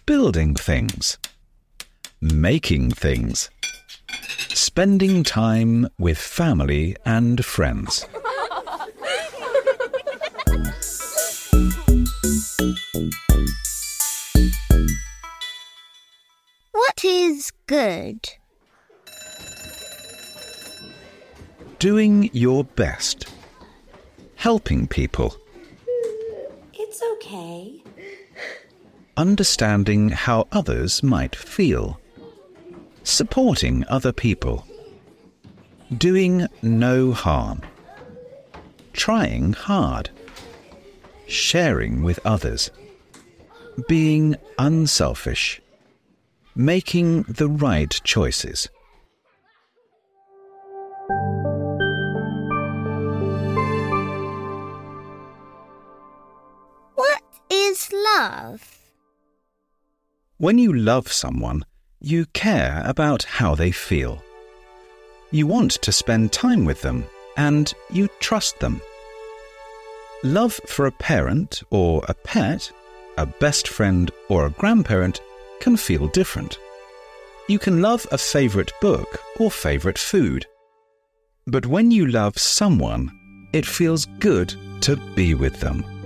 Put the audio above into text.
building things, making things, spending time with family and friends. What is good? Doing your best. Helping people. It's okay. Understanding how others might feel. Supporting other people. Doing no harm. Trying hard. Sharing with others. Being unselfish. Making the right choices. What is love? When you love someone, you care about how they feel. You want to spend time with them, and you trust them. Love for a parent or a pet, a best friend or a grandparent can feel different. You can love a favourite book or favourite food. But when you love someone, it feels good to be with them.